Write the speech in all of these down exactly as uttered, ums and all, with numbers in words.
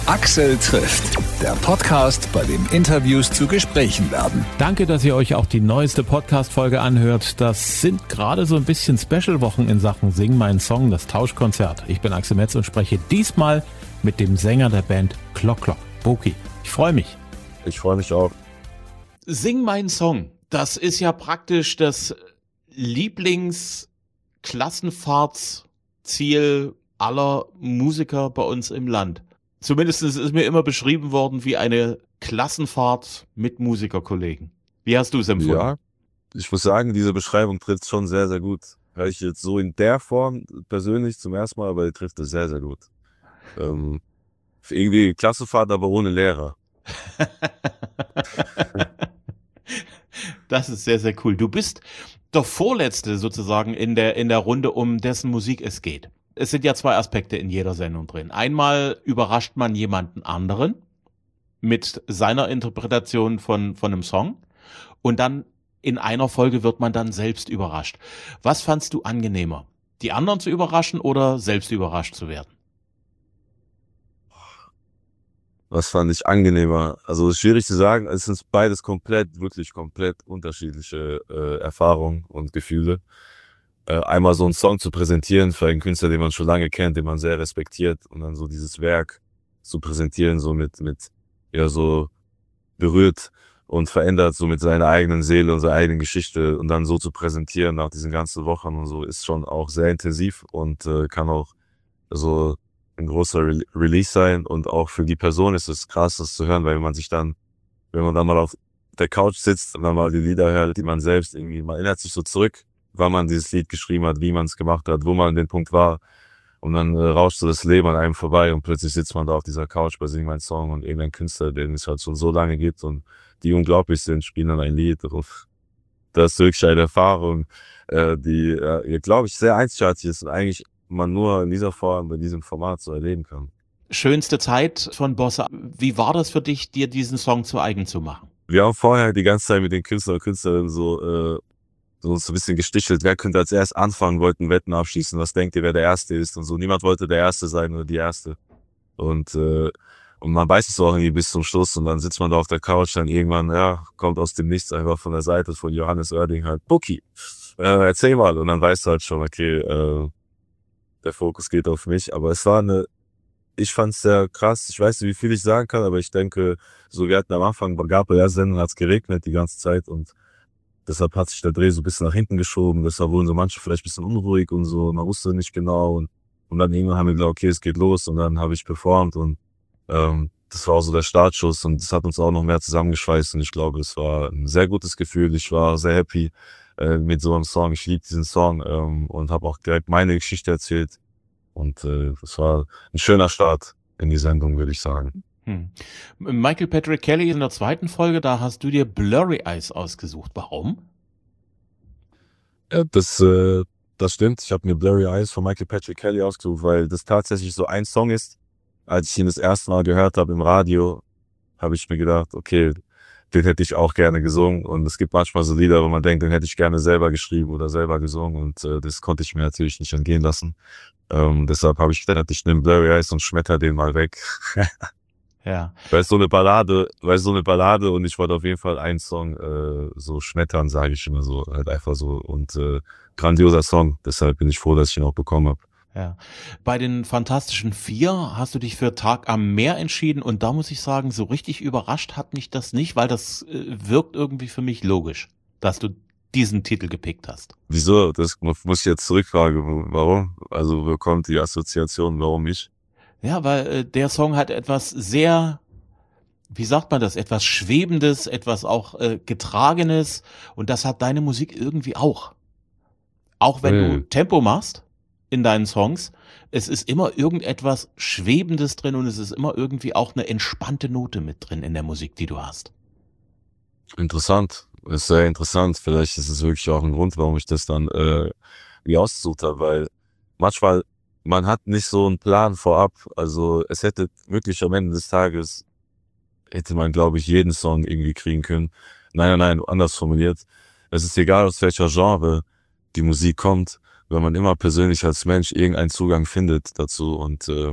Axel trifft, der Podcast, bei dem Interviews zu Gesprächen werden. Danke, dass ihr euch auch die neueste Podcast-Folge anhört. Das sind gerade so ein bisschen Special-Wochen in Sachen Sing meinen Song, das Tauschkonzert. Ich bin Axel Metz und spreche diesmal mit dem Sänger der Band Klock Klock, Boki. Ich freue mich. Ich freue mich auch. Sing meinen Song, das ist ja praktisch das Lieblingsklassenfahrtsziel aller Musiker bei uns im Land. Zumindest ist mir immer beschrieben worden wie eine Klassenfahrt mit Musikerkollegen. Wie hast du es empfunden? Ja, ich muss sagen, diese Beschreibung trifft schon sehr, sehr gut. Hör ich jetzt so in der Form persönlich zum ersten Mal, aber die trifft es sehr, sehr gut. Ähm, irgendwie Klassenfahrt, aber ohne Lehrer. Das ist sehr, sehr cool. Du bist der Vorletzte sozusagen in der, in der Runde, um dessen Musik es geht. Es sind ja zwei Aspekte in jeder Sendung drin. Einmal überrascht man jemanden anderen mit seiner Interpretation von, von einem Song und dann in einer Folge wird man dann selbst überrascht. Was fandst du angenehmer? Die anderen zu überraschen oder selbst überrascht zu werden? Was fand ich angenehmer? Also schwierig zu sagen, es sind beides komplett, wirklich komplett unterschiedliche äh, Erfahrungen und Gefühle. Äh, einmal so einen Song zu präsentieren für einen Künstler, den man schon lange kennt, den man sehr respektiert und dann so dieses Werk zu präsentieren, so mit, mit, ja, so berührt und verändert, so mit seiner eigenen Seele und seiner eigenen Geschichte und dann so zu präsentieren nach diesen ganzen Wochen und so, ist schon auch sehr intensiv und äh, kann auch so ein großer Re- Release sein und auch für die Person ist es krass, das zu hören, weil man sich dann, wenn man dann mal auf der Couch sitzt und dann mal die Lieder hört, die man selbst irgendwie, man erinnert sich so zurück, wann man dieses Lied geschrieben hat, wie man es gemacht hat, wo man an dem Punkt war. Und dann äh, rauscht so das Leben an einem vorbei und plötzlich sitzt man da auf dieser Couch bei Sing mein Song und irgendein Künstler, den es halt schon so lange gibt und die unglaublich sind, spielen dann ein Lied. Und das ist wirklich eine Erfahrung, äh, die, äh, glaube ich, sehr einzigartig ist und eigentlich man nur in dieser Form, in diesem Format so erleben kann. Schönste Zeit von Bossa. Wie war das für dich, dir diesen Song zu eigen zu machen? Wir haben vorher die ganze Zeit mit den Künstlern und Künstlerinnen so äh, so, so ein bisschen gestichelt, wer könnte als erst anfangen, wollten Wetten abschließen, was denkt ihr, wer der Erste ist und so. Niemand wollte der Erste sein oder die Erste. Und äh, und man weiß es auch irgendwie bis zum Schluss und dann sitzt man da auf der Couch, dann irgendwann, ja, kommt aus dem Nichts einfach von der Seite von Johannes Oerding halt, Boki, äh, erzähl mal. Und dann weißt du halt schon, okay, äh, der Fokus geht auf mich. Aber es war eine, ich fand's sehr krass, ich weiß nicht, wie viel ich sagen kann, aber ich denke, so wir hatten am Anfang, gab es ja Sendung, hat's geregnet die ganze Zeit und deshalb hat sich der Dreh so ein bisschen nach hinten geschoben. Deshalb wurden so manche vielleicht ein bisschen unruhig und so. Man wusste nicht genau. Und, und dann irgendwann haben wir gesagt, okay, es geht los. Und dann habe ich performt. Und ähm, das war auch so der Startschuss. Und das hat uns auch noch mehr zusammengeschweißt. Und ich glaube, es war ein sehr gutes Gefühl. Ich war sehr happy äh, mit so einem Song. Ich liebe diesen Song ähm, und habe auch direkt meine Geschichte erzählt. Und äh, das war ein schöner Start in die Sendung, würde ich sagen. Hm. Michael Patrick Kelly in der zweiten Folge, da hast du dir Blurry Eyes ausgesucht. Warum? Ja, das, äh, das stimmt. Ich habe mir Blurry Eyes von Michael Patrick Kelly ausgesucht, weil das tatsächlich so ein Song ist. Als ich ihn das erste Mal gehört habe im Radio, habe ich mir gedacht, okay, den hätte ich auch gerne gesungen. Und es gibt manchmal so Lieder, wo man denkt, den hätte ich gerne selber geschrieben oder selber gesungen. Und äh, das konnte ich mir natürlich nicht entgehen lassen. Ähm, deshalb habe ich gedacht, ich nehme Blurry Eyes und schmetter den mal weg. Ja. Weil es so eine Ballade, weil es so eine Ballade und ich wollte auf jeden Fall einen Song äh, so schmettern, sage ich immer so, halt einfach so und äh, grandioser Song. Deshalb bin ich froh, dass ich ihn auch bekommen habe. Ja. Bei den Fantastischen Vier hast du dich für Tag am Meer entschieden und da muss ich sagen, so richtig überrascht hat mich das nicht, weil das äh, wirkt irgendwie für mich logisch, dass du diesen Titel gepickt hast. Wieso? Das muss ich jetzt zurückfragen. Warum? Also wo kommt die Assoziation? Warum ich? Ja, weil äh, der Song hat etwas sehr, wie sagt man das, etwas Schwebendes, etwas auch äh, Getragenes und das hat deine Musik irgendwie auch. Auch wenn Hey. du Tempo machst in deinen Songs, es ist immer irgendetwas Schwebendes drin und es ist immer irgendwie auch eine entspannte Note mit drin in der Musik, die du hast. Interessant. Ist sehr interessant. Vielleicht ist es wirklich auch ein Grund, warum ich das dann äh, wie ausgesucht habe, weil manchmal man hat nicht so einen Plan vorab. Also es hätte wirklich am Ende des Tages, hätte man, glaube ich, jeden Song irgendwie kriegen können. Nein, nein, nein, anders formuliert. Es ist egal, aus welcher Genre die Musik kommt, wenn man immer persönlich als Mensch irgendeinen Zugang findet dazu. Und äh,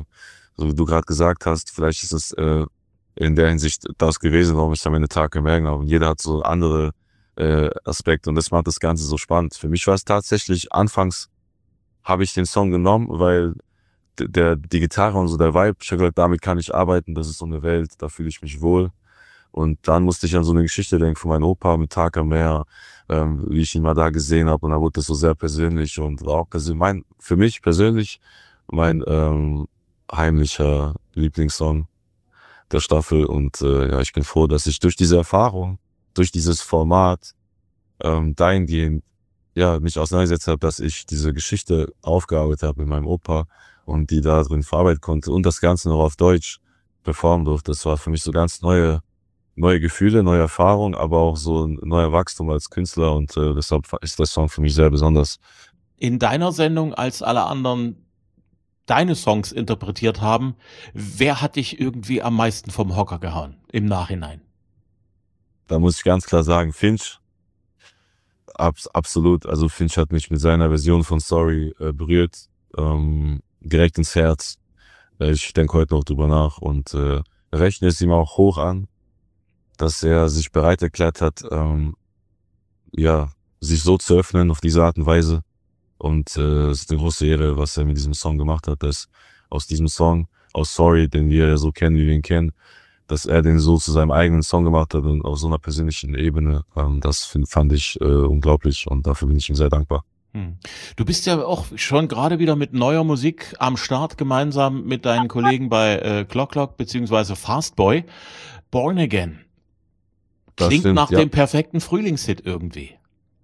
so wie du gerade gesagt hast, vielleicht ist es äh, in der Hinsicht das gewesen, warum ich dann meine Tage gemerkt habe. Und jeder hat so andere äh, Aspekte und das macht das Ganze so spannend. Für mich war es tatsächlich, anfangs habe ich den Song genommen, weil d- der, die Gitarre und so der Vibe, ich habe gesagt, damit kann ich arbeiten, das ist so eine Welt, da fühle ich mich wohl. Und dann musste ich an so eine Geschichte denken von meinem Opa mit Tag am Meer, ähm, wie ich ihn mal da gesehen habe. Und da wurde das so sehr persönlich und war auch persönlich, mein, für mich persönlich mein ähm, heimlicher Lieblingssong der Staffel. Und äh, ja, ich bin froh, dass ich durch diese Erfahrung, durch dieses Format ähm, dahingehend ja, mich auseinandergesetzt habe, dass ich diese Geschichte aufgearbeitet habe mit meinem Opa und die da drin verarbeiten konnte und das Ganze noch auf Deutsch performen durfte. Das war für mich so ganz neue neue Gefühle, neue Erfahrungen, aber auch so ein neuer Wachstum als Künstler und äh, deshalb ist der Song für mich sehr besonders. In deiner Sendung, als alle anderen deine Songs interpretiert haben, wer hat dich irgendwie am meisten vom Hocker gehauen im Nachhinein? Da muss ich ganz klar sagen, Finch, abs absolut, also Finch hat mich mit seiner Version von Sorry äh, berührt, ähm, direkt ins Herz. Äh, ich denke heute noch drüber nach und äh, rechne es ihm auch hoch an, dass er sich bereit erklärt hat, ähm, ja, sich so zu öffnen auf diese Art und Weise. Und äh, es ist eine große Ehre, was er mit diesem Song gemacht hat, dass aus diesem Song, aus Sorry, den wir so kennen, wie wir ihn kennen, dass er den so zu seinem eigenen Song gemacht hat und auf so einer persönlichen Ebene, ähm, das find, fand ich äh, unglaublich und dafür bin ich ihm sehr dankbar. Hm. Du bist ja auch schon gerade wieder mit neuer Musik am Start, gemeinsam mit deinen Kollegen bei äh, Clock Clock beziehungsweise Fastboy. Born Again. Klingt stimmt, nach ja. dem perfekten Frühlingshit irgendwie.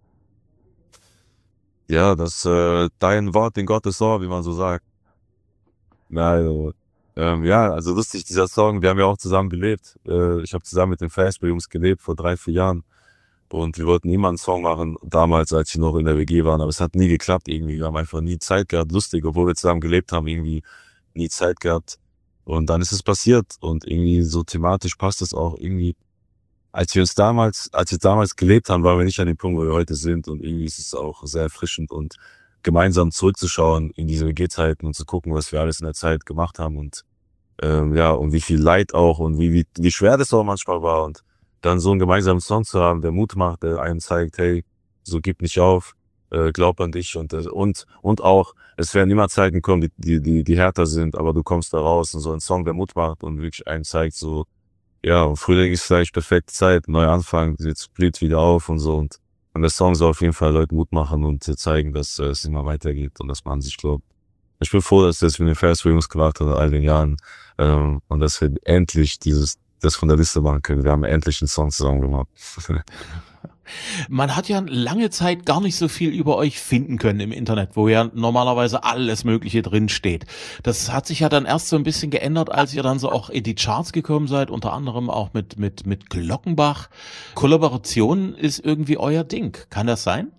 Ja, das äh, dein Wort in Gottes Ohr, wie man so sagt. Na, also, ähm, ja, also lustig, dieser Song, wir haben ja auch zusammen gelebt. Äh, ich habe zusammen mit den Fastboy-Jungs gelebt vor drei, vier Jahren. Und wir wollten immer einen Song machen, damals, als wir noch in der W G waren. Aber es hat nie geklappt irgendwie. Wir haben einfach nie Zeit gehabt. Lustig, obwohl wir zusammen gelebt haben, irgendwie nie Zeit gehabt. Und dann ist es passiert. Und irgendwie so thematisch passt es auch irgendwie. Als wir uns damals, als wir damals gelebt haben, waren wir nicht an dem Punkt, wo wir heute sind. Und irgendwie ist es auch sehr erfrischend und gemeinsam zurückzuschauen in diese W G-Zeiten und zu gucken, was wir alles in der Zeit gemacht haben und ähm, ja, und wie viel Leid auch und wie, wie, wie schwer das auch manchmal war. Und dann so einen gemeinsamen Song zu haben, der Mut macht, der einem zeigt, hey, so gib nicht auf, äh, glaub an dich und, und, und auch, es werden immer Zeiten kommen, die, die, die, die härter sind, aber du kommst da raus und so ein Song, der Mut macht und wirklich einem zeigt, so, ja, und Frühling ist vielleicht perfekte Zeit, neuer Anfang, jetzt blüht wieder auf und so und, und der Song soll auf jeden Fall Leuten Mut machen und zeigen, dass äh, es immer weitergeht und dass man an sich glaubt. Ich bin froh, dass das mit den Fastboy-Jungs gemacht hat in all den Jahren ähm, und dass wir endlich dieses das von der Liste machen können. Wir haben endlich einen Song zusammen gemacht. Man hat ja lange Zeit gar nicht so viel über euch finden können im Internet, wo ja normalerweise alles Mögliche drin steht. Das hat sich ja dann erst so ein bisschen geändert, als ihr dann so auch in die Charts gekommen seid, unter anderem auch mit mit mit Glockenbach. Kollaboration ist irgendwie euer Ding. Kann das sein?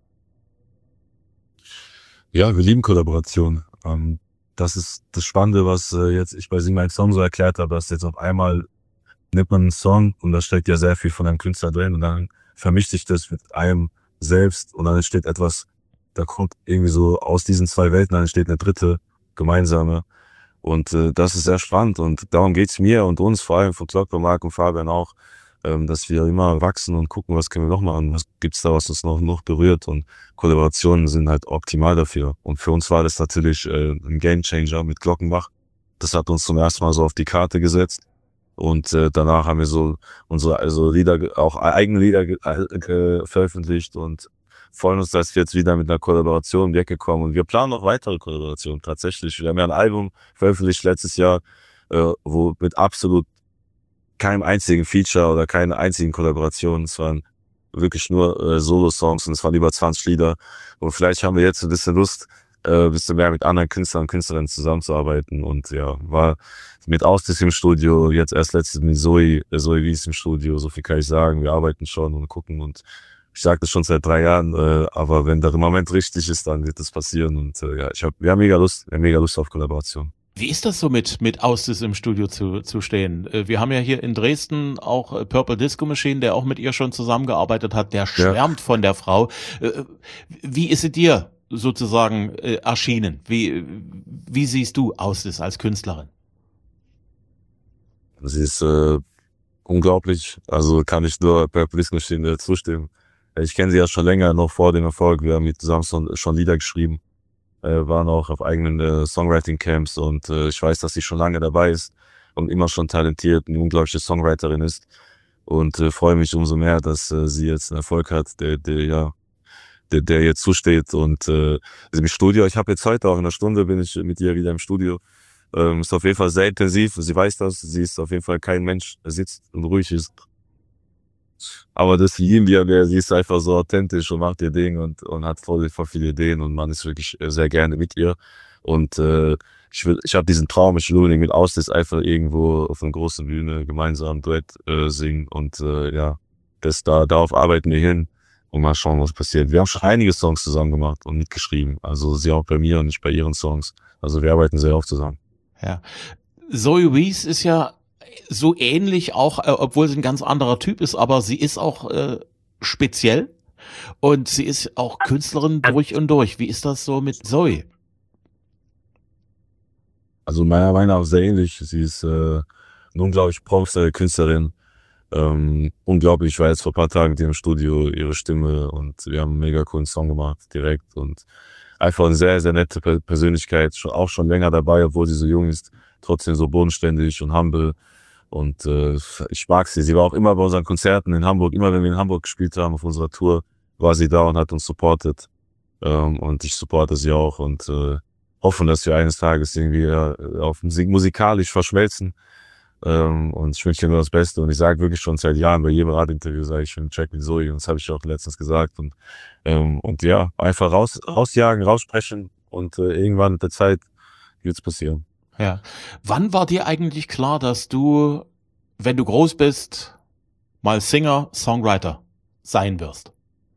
Ja, wir lieben Kollaboration. Ähm, das ist das Spannende, was äh, jetzt ich bei Sing Mein Song so erklärt habe, dass jetzt auf einmal nimmt man einen Song und da steckt ja sehr viel von einem Künstler drin und dann vermischt sich das mit einem selbst und dann entsteht etwas, da kommt irgendwie so aus diesen zwei Welten, dann entsteht eine dritte gemeinsame und äh, das ist sehr spannend und darum geht's mir und uns, vor allem von Clock, Mark und Fabian auch, ähm, dass wir immer wachsen und gucken, was können wir noch machen, was gibt's da, was uns noch, noch berührt und Kollaborationen sind halt optimal dafür und für uns war das natürlich äh, ein Gamechanger mit Glockenbach. Das hat uns zum ersten Mal so auf die Karte gesetzt. Und äh, danach haben wir so unsere also Lieder, auch eigene Lieder ge ge veröffentlicht und freuen uns, dass wir jetzt wieder mit einer Kollaboration um die Ecke kommen. Und wir planen noch weitere Kollaborationen tatsächlich. Wir haben ja ein Album veröffentlicht letztes Jahr, äh, wo mit absolut keinem einzigen Feature oder keiner einzigen Kollaboration, es waren wirklich nur äh, Solo-Songs und es waren über zwanzig Lieder. Und vielleicht haben wir jetzt ein bisschen Lust, ein bisschen mehr mit anderen Künstlern und Künstlerinnen zusammenzuarbeiten und ja, war mit Austis im Studio, jetzt erst letztes mit Zoe, Zoe Wies im Studio, so viel kann ich sagen, wir arbeiten schon und gucken und ich sage das schon seit drei Jahren, äh, aber wenn der Moment richtig ist, dann wird das passieren und äh, ja, ich hab, wir haben mega Lust, wir haben mega Lust auf Kollaboration. Wie ist das so mit mit Austis im Studio zu zu stehen? Wir haben ja hier in Dresden auch Purple Disco Machine, der auch mit ihr schon zusammengearbeitet hat, der schwärmt ja von der Frau. Wie ist sie dir sozusagen äh, erschienen? Wie wie siehst du Austis als Künstlerin? sie ist äh, unglaublich. Also kann ich nur per Police-Maschine zustimmen. Ich kenne sie ja schon länger, noch vor dem Erfolg. Wir haben mit zusammen schon, schon Lieder geschrieben, äh, waren auch auf eigenen äh, Songwriting-Camps und äh, ich weiß, dass sie schon lange dabei ist und immer schon talentiert, eine unglaubliche Songwriterin ist. Und äh, freue mich umso mehr, dass äh, sie jetzt einen Erfolg hat, der, der ja, der, der jetzt zusteht. Und äh, im Studio, ich habe jetzt heute auch in einer Stunde bin ich mit ihr wieder im Studio. Ähm, ist auf jeden Fall sehr intensiv. Sie weiß das. Sie ist auf jeden Fall kein Mensch, der sitzt und ruhig ist. Aber das lieben wir, wer sie ist einfach so authentisch und macht ihr Ding und, und hat voll, voll viele Ideen und man ist wirklich sehr gerne mit ihr. Und äh, ich will, ich habe diesen Traum, ich will unbedingt mit Auslis einfach irgendwo auf einer großen Bühne gemeinsam Duett äh, singen und äh, ja, das da darauf arbeiten wir hin und mal schauen, was passiert. Wir haben schon einige Songs zusammen gemacht und mitgeschrieben, also sie auch bei mir und ich bei ihren Songs. Also wir arbeiten sehr oft zusammen. Ja, Zoe Wees ist ja so ähnlich auch, äh, obwohl sie ein ganz anderer Typ ist, aber sie ist auch äh, speziell und sie ist auch Künstlerin durch und durch. Wie ist das so mit Zoe? Also meiner Meinung nach sehr ähnlich. Sie ist äh, eine unglaublich professionelle Künstlerin. Ähm, unglaublich, ich war jetzt vor ein paar Tagen mit ihr im Studio, ihre Stimme und wir haben einen mega coolen Song gemacht, direkt und einfach eine sehr, sehr nette Persönlichkeit, schon, auch schon länger dabei, obwohl sie so jung ist, trotzdem so bodenständig und humble. Und äh, ich mag sie. Sie war auch immer bei unseren Konzerten in Hamburg. Immer wenn wir in Hamburg gespielt haben auf unserer Tour, war sie da und hat uns supportet. Ähm, und ich supporte sie auch und äh, hoffen, dass wir eines Tages irgendwie äh, auf Musik musikalisch verschmelzen. Ähm, und ich wünsche ihr nur das Beste. Und ich sage wirklich schon seit Jahren bei jedem Radinterview, sage ich, ich will einen Track mit Zoe. Und das habe ich auch letztens gesagt. Und ähm, und ja, einfach raus rausjagen, raussprechen und äh, irgendwann mit der Zeit wird's passieren. Ja. Wann war dir eigentlich klar, dass du, wenn du groß bist, mal Singer, Songwriter sein wirst?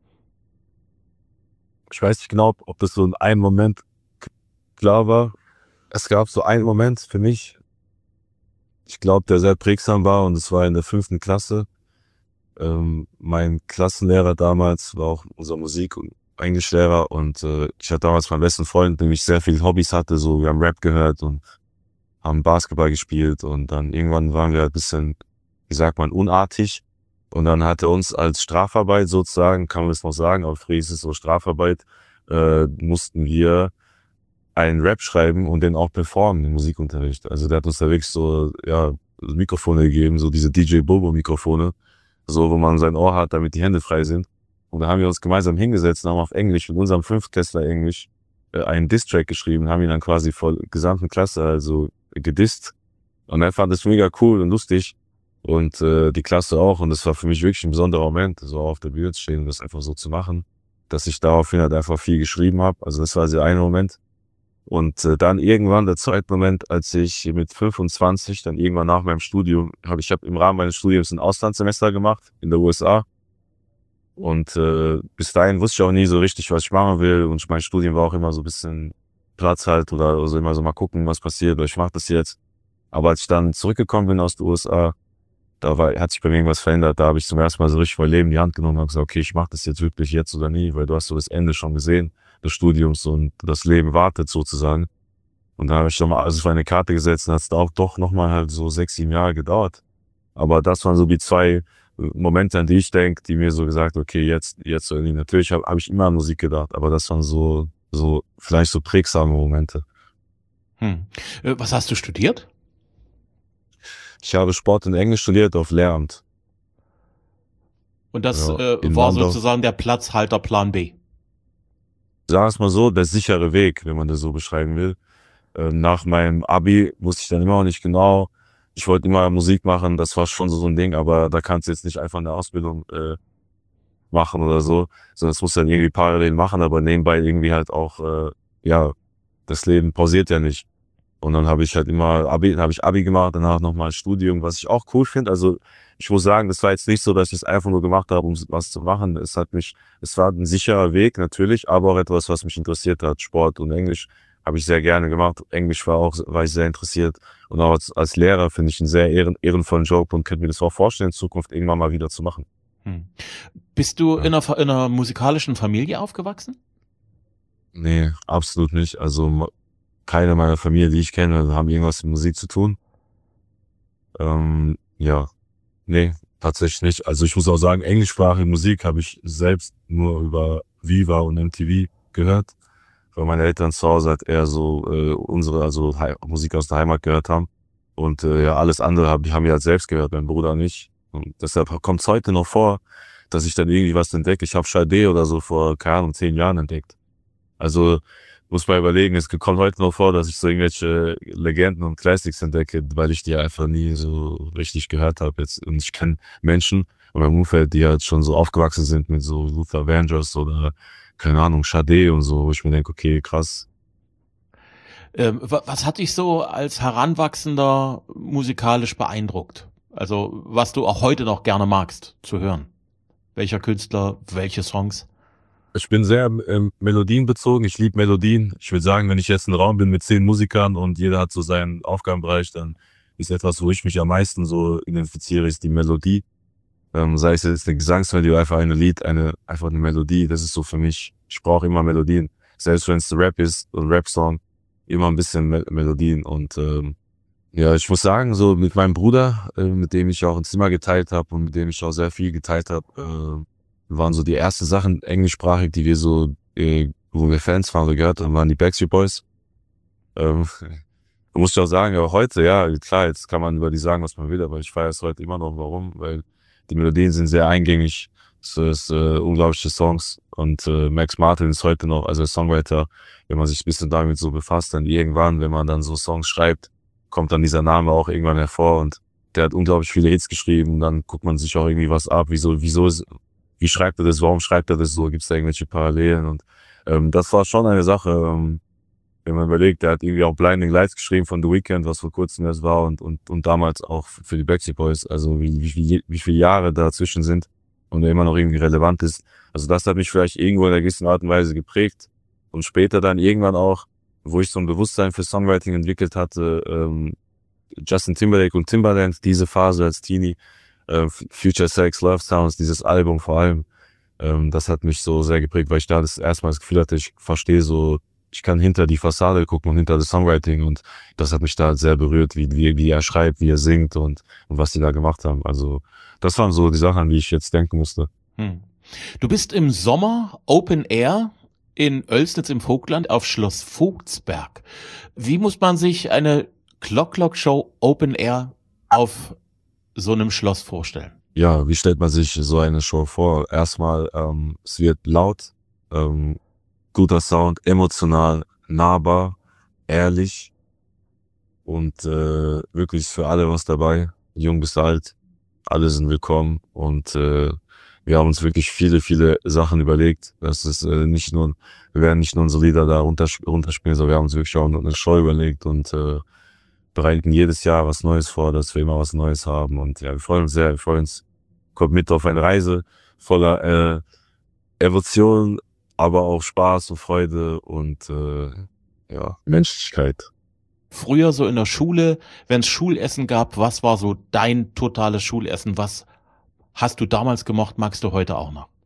Ich weiß nicht genau, ob das so in einem Moment klar war. Es gab so einen Moment für mich, ich glaube, der sehr prägsam war und es war in der fünften Klasse. Ähm, mein Klassenlehrer damals war auch unser Musik- und Englischlehrer und äh, ich hatte damals meinen besten Freund, der mich sehr viele Hobbys hatte, so wir haben Rap gehört und haben Basketball gespielt und dann irgendwann waren wir ein bisschen, wie sagt man, unartig und dann hat er uns als Strafarbeit sozusagen, kann man es noch sagen, aber früher ist es so Strafarbeit, äh, mussten wir einen Rap schreiben und den auch performen im Musikunterricht. Also der hat uns da wirklich so, ja, Mikrofone gegeben, so diese D J Bobo Mikrofone, so wo man sein Ohr hat, damit die Hände frei sind. Und da haben wir uns gemeinsam hingesetzt und haben auf Englisch, mit unserem Fünftklässler Englisch, äh, einen Diss-Track geschrieben, haben ihn dann quasi vor der gesamten Klasse also gedisst. Und er fand es mega cool und lustig. Und äh, die Klasse auch. Und das war für mich wirklich ein besonderer Moment, so auf der Bühne zu stehen und das einfach so zu machen, dass ich daraufhin halt einfach viel geschrieben habe. Also das war der eine Moment. Und äh, dann irgendwann der zweite Moment, als ich mit fünfundzwanzig, dann irgendwann nach meinem Studium, habe ich hab im Rahmen meines Studiums ein Auslandssemester gemacht in der U S A. Und äh, bis dahin wusste ich auch nie so richtig, was ich machen will. Und mein Studium war auch immer so ein bisschen Platz halt oder also immer so mal gucken, was passiert, oder ich mache das jetzt. Aber als ich dann zurückgekommen bin aus den U S A, da war, hat sich bei mir irgendwas verändert. Da habe ich zum ersten Mal so richtig mein Leben in die Hand genommen und habe gesagt, okay, ich mache das jetzt wirklich jetzt oder nie, weil du hast so das Ende schon gesehen des Studiums und das Leben wartet sozusagen. Und da habe ich schon mal alles auf eine Karte gesetzt und hat es auch doch nochmal halt so sechs, sieben Jahre gedauert. Aber das waren so die zwei Momente, an die ich denke, die mir so gesagt, okay, jetzt, jetzt oder nie. Natürlich habe hab ich immer an Musik gedacht, aber das waren so, so vielleicht so prägsame Momente. Hm. Was hast du studiert? Ich habe Sport und Englisch studiert auf Lehramt. Und das ja, äh, war Landau. Sozusagen der Platzhalter Plan B. Sagen wir es mal so, der sichere Weg, wenn man das so beschreiben will. Äh, nach meinem Abi wusste ich dann immer noch nicht genau. Ich wollte immer Musik machen, das war schon so, so ein Ding, aber da kannst du jetzt nicht einfach eine Ausbildung äh, machen oder so, sondern das musst du dann irgendwie parallel machen, aber nebenbei irgendwie halt auch, äh, ja, das Leben pausiert ja nicht. Und dann habe ich halt immer Abi, habe ich Abi gemacht, danach nochmal Studium, was ich auch cool finde. Also ich muss sagen, das war jetzt nicht so, dass ich es einfach nur gemacht habe, um was zu machen. Es hat mich, es war ein sicherer Weg natürlich, aber auch etwas, was mich interessiert hat. Sport und Englisch habe ich sehr gerne gemacht. Englisch war auch, war ich sehr interessiert. Und auch als, als Lehrer finde ich einen sehr ehren, ehrenvollen Job und könnte mir das auch vorstellen, in Zukunft irgendwann mal wieder zu machen. Hm. Bist du ja. in, einer, in einer musikalischen Familie aufgewachsen? Nee, absolut nicht. Also keine meiner Familie, die ich kenne, haben irgendwas mit Musik zu tun. Ähm, ja, nee, tatsächlich nicht. Also ich muss auch sagen, englischsprachige Musik habe ich selbst nur über Viva und M T V gehört, weil meine Eltern zu Hause halt eher so äh, unsere, also Hei- Musik aus der Heimat gehört haben. Und äh, ja, alles andere hab, haben wir halt selbst gehört, mein Bruder nicht. Und deshalb kommt es heute noch vor, dass ich dann irgendwie was entdecke. Ich habe Sade oder so vor, keine Ahnung, zehn Jahren entdeckt. Also muss man überlegen, es kommt heute noch vor, dass ich so irgendwelche Legenden und Classics entdecke, weil ich die einfach nie so richtig gehört habe jetzt. Und ich kenne Menschen in meinem Umfeld, die halt schon so aufgewachsen sind mit so Luther Vandross oder, keine Ahnung, Sade und so, wo ich mir denke, okay, krass. Ähm, wa- was hat dich so als Heranwachsender musikalisch beeindruckt? Also was du auch heute noch gerne magst zu hören? Welcher Künstler, welche Songs? Ich bin sehr ähm, melodienbezogen. Ich liebe Melodien. Ich würde sagen, wenn ich jetzt in einem Raum bin mit zehn Musikern und jeder hat so seinen Aufgabenbereich, dann ist etwas, wo ich mich am meisten so identifiziere, ist die Melodie. Ähm, sei es jetzt eine Gesangsmelodie oder einfach ein Lied, eine, einfach eine Melodie. Das ist so für mich. Ich brauche immer Melodien. Selbst wenn es Rap ist, ein Rap-Song, immer ein bisschen Mel Melodien. Und ähm, ja, ich muss sagen, so mit meinem Bruder, äh, mit dem ich auch ein Zimmer geteilt habe und mit dem ich auch sehr viel geteilt habe, äh, waren so die ersten Sachen englischsprachig, die wir so, äh, wo wir Fans waren oder gehört haben, waren die Backstreet Boys. Ähm, muss ich auch sagen, aber heute, ja, klar, jetzt kann man über die sagen, was man will, aber ich feiere es heute immer noch. Warum? Weil die Melodien sind sehr eingängig, es ist äh, unglaubliche Songs und äh, Max Martin ist heute noch, also als Songwriter, wenn man sich ein bisschen damit so befasst, dann irgendwann, wenn man dann so Songs schreibt, kommt dann dieser Name auch irgendwann hervor und der hat unglaublich viele Hits geschrieben, dann guckt man sich auch irgendwie was ab, wieso, wieso ist, wie schreibt er das, warum schreibt er das so, gibt es da irgendwelche Parallelen und ähm, das war schon eine Sache, ähm, wenn man überlegt, der hat irgendwie auch Blinding Lights geschrieben von The Weeknd, was vor kurzem erst war und und und damals auch für die Backstreet Boys, also wie wie wie, wie viele Jahre dazwischen sind und der immer noch irgendwie relevant ist. Also das hat mich vielleicht irgendwo in einer gewissen Art und Weise geprägt und später dann irgendwann auch, wo ich so ein Bewusstsein für Songwriting entwickelt hatte, ähm, Justin Timberlake und Timbaland, diese Phase als Teenie, äh, Future Sex, Love Sounds, dieses Album vor allem, ähm, das hat mich so sehr geprägt, weil ich da das erstmal das Gefühl hatte, ich verstehe so, ich kann hinter die Fassade gucken und hinter das Songwriting und das hat mich da sehr berührt, wie, wie, wie er schreibt, wie er singt und, und was die da gemacht haben. Also das waren so die Sachen, an die ich jetzt denken musste. Hm. Du bist im Sommer Open Air in Oelsnitz im Vogtland auf Schloss Vogtsberg. Wie muss man sich eine Clock-Clock-Show Open Air auf so einem Schloss vorstellen? Ja, wie stellt man sich so eine Show vor? Erstmal, ähm, es wird laut, ähm, guter Sound, emotional, nahbar, ehrlich und äh, wirklich für alle was dabei, jung bis alt, alle sind willkommen und äh, wir haben uns wirklich viele, viele Sachen überlegt. Das ist äh, nicht nur, wir werden nicht nur unsere Lieder da runtersp runterspielen, sondern wir haben uns wirklich auch eine Show überlegt und äh, bereiten jedes Jahr was Neues vor, dass wir immer was Neues haben und ja, wir freuen uns sehr, wir freuen uns, kommt mit auf eine Reise voller äh, Emotionen, aber auch Spaß und Freude und äh, ja, Menschlichkeit. Früher so in der Schule, wenn es Schulessen gab, was war so dein totales Schulessen? Was hast du damals gemocht, magst du heute auch noch?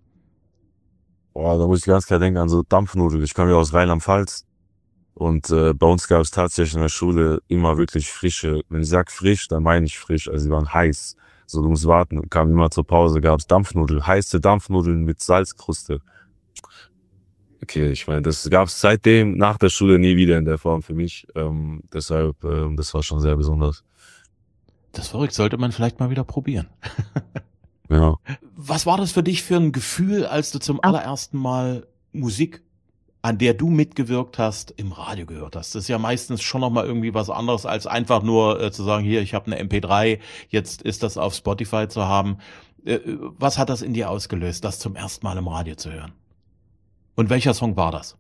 Boah, da muss ich ganz klar denken an so Dampfnudeln. Ich komme ja aus Rheinland-Pfalz und äh, bei uns gab es tatsächlich in der Schule immer wirklich frische, wenn ich sage frisch, dann meine ich frisch, also die waren heiß. So, du musst warten, kam immer zur Pause, gab es Dampfnudeln, heiße Dampfnudeln mit Salzkruste. Okay, ich meine, das gab es seitdem nach der Schule nie wieder in der Form für mich. Ähm, deshalb, ähm, das war schon sehr besonders. Das ist verrückt, sollte man vielleicht mal wieder probieren. Ja. Was war das für dich für ein Gefühl, als du zum allerersten Mal Musik, an der du mitgewirkt hast, im Radio gehört hast? Das ist ja meistens schon nochmal irgendwie was anderes, als einfach nur äh, zu sagen, hier, ich habe eine M P drei, jetzt ist das auf Spotify zu haben. Äh, was hat das in dir ausgelöst, das zum ersten Mal im Radio zu hören? Und welcher Song war das?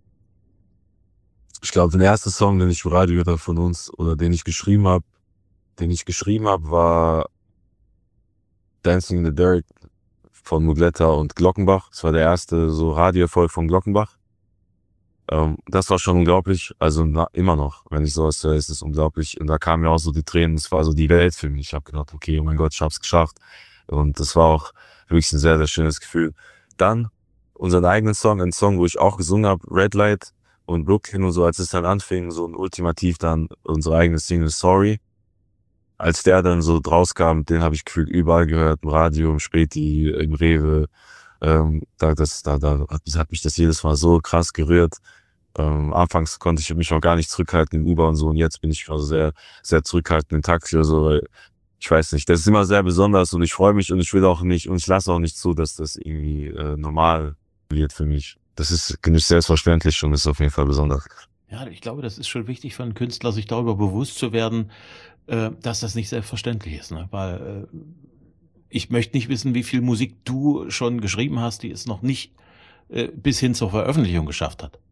Ich glaube, der erste Song, den ich im Radio gehört habe von uns oder den ich geschrieben habe, den ich geschrieben habe, war Dancing in the Dirt von Mugletta und Glockenbach. Das war der erste so Radioerfolg von Glockenbach. Ähm, das war schon unglaublich. Also na, immer noch, wenn ich sowas höre, ist es unglaublich. Und da kamen mir auch so die Tränen. Es war so die Welt für mich. Ich habe gedacht, okay, oh mein Gott, ich hab's geschafft. Und das war auch wirklich ein sehr, sehr schönes Gefühl. Dann unseren eigenen Song, ein Song, wo ich auch gesungen habe, Red Light und Brooklyn und so, als es dann anfing, so ein ultimativ dann unsere eigene Single Sorry. als der dann so draus kam, den habe ich gefühlt überall gehört, im Radio, im Späti, im Rewe. Ähm, da, das, da, da hat mich das jedes Mal so krass gerührt. Ähm, anfangs konnte ich mich auch gar nicht zurückhalten im Uber und so, und jetzt bin ich also sehr, sehr zurückhaltend im Taxi oder so, weil ich weiß nicht, das ist immer sehr besonders und ich freue mich und ich will auch nicht und ich lasse auch nicht zu, dass das irgendwie äh, normal wird für mich. Das ist nicht selbstverständlich und ist auf jeden Fall besonders. Ja, ich glaube, das ist schon wichtig für einen Künstler, sich darüber bewusst zu werden, äh, dass das nicht selbstverständlich ist, ne? Weil äh, ich möchte nicht wissen, wie viel Musik du schon geschrieben hast, die es noch nicht äh, bis hin zur Veröffentlichung geschafft hat.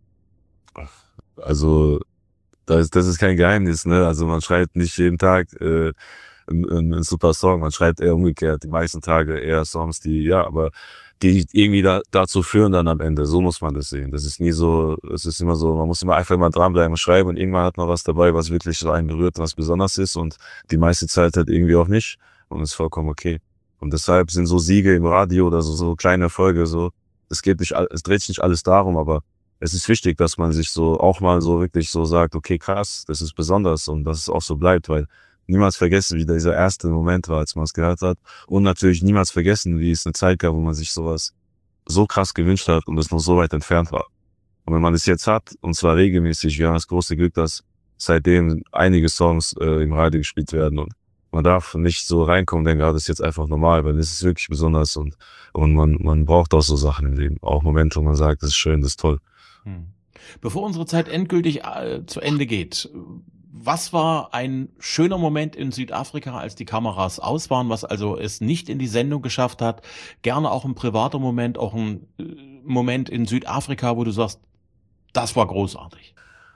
Also das ist, das ist kein Geheimnis, ne? Also man schreibt nicht jeden Tag äh, einen, einen super Song, man schreibt eher umgekehrt, die meisten Tage eher Songs, die, ja, aber die irgendwie da, dazu führen dann am Ende. So muss man das sehen. Das ist nie so, es ist immer so, man muss immer einfach mal dranbleiben und schreiben und irgendwann hat man was dabei, was wirklich so einen berührt, was besonders ist und die meiste Zeit halt irgendwie auch nicht und ist vollkommen okay. Und deshalb sind so Siege im Radio oder so, so kleine Erfolge so, es geht nicht, es dreht sich nicht alles darum, aber es ist wichtig, dass man sich so auch mal so wirklich so sagt, okay, krass, das ist besonders und dass es auch so bleibt, weil niemals vergessen, wie dieser erste Moment war, als man es gehört hat. Und natürlich niemals vergessen, wie es eine Zeit gab, wo man sich sowas so krass gewünscht hat und es noch so weit entfernt war. Und wenn man es jetzt hat, und zwar regelmäßig, wir haben das große Glück, dass seitdem einige Songs äh, im Radio gespielt werden und man darf nicht so reinkommen, denn gerade ist jetzt einfach normal, weil es ist wirklich besonders und, und man, man braucht auch so Sachen im Leben. Auch Momente, wo man sagt, das ist schön, das ist toll. Hm. Bevor unsere Zeit endgültig äh, zu Ende geht, was war ein schöner Moment in Südafrika, als die Kameras aus waren, was also es nicht in die Sendung geschafft hat? Gerne auch ein privater Moment, auch ein äh, Moment in Südafrika, wo du sagst, das war großartig.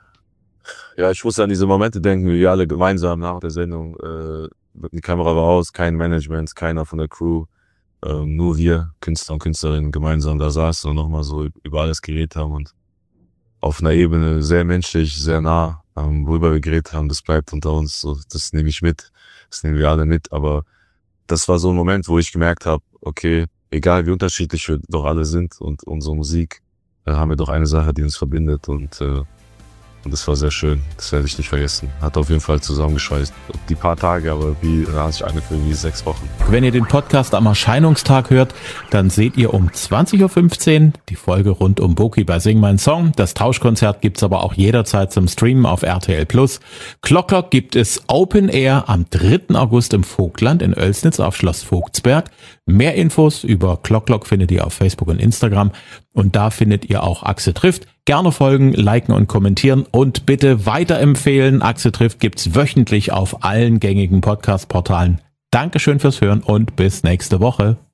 Ja, ich musste an diese Momente denken, wie wir alle gemeinsam nach der Sendung, äh, die Kamera war aus, kein Management, keiner von der Crew, ähm, nur wir, Künstler und Künstlerinnen, gemeinsam da saßen und nochmal so über alles geredet haben und auf einer Ebene sehr menschlich, sehr nah, ähm, worüber wir geredet haben, das bleibt unter uns, so, das nehme ich mit, das nehmen wir alle mit, aber das war so ein Moment, wo ich gemerkt habe, okay, egal wie unterschiedlich wir doch alle sind und unsere Musik, äh, haben wir doch eine Sache, die uns verbindet und äh, Und das war sehr schön, das werde ich nicht vergessen. Hat auf jeden Fall zusammengeschweißt. Die paar Tage, aber wie hat sich angefühlt wie sechs Wochen. Wenn ihr den Podcast am Erscheinungstag hört, dann seht ihr um zwanzig Uhr fünfzehn die Folge rund um Boki bei Sing Mein Song. Das Tauschkonzert gibt's aber auch jederzeit zum Streamen auf R T L Plus. Clock Clock gibt es Open Air am dritten August im Vogtland in Oelsnitz auf Schloss Vogtsberg. Mehr Infos über Clock Clock findet ihr auf Facebook und Instagram. Und da findet ihr auch Achse trifft. Gerne folgen, liken und kommentieren und bitte weiterempfehlen. Achse trifft gibt's wöchentlich auf allen gängigen Podcast-Portalen. Dankeschön fürs Hören und bis nächste Woche.